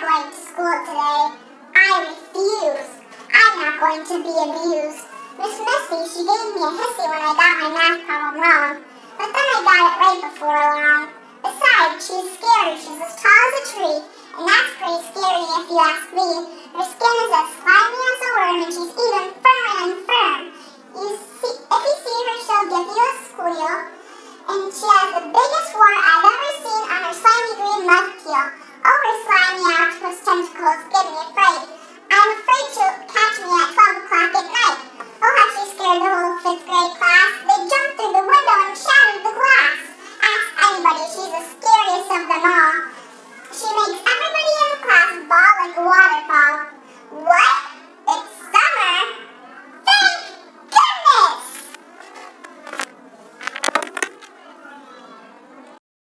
going to school today. I refuse. I'm not going to be abused. Miss Missy, she gave me a hissy when I got my math problem wrong, but then I got it right before long. Besides, she's scared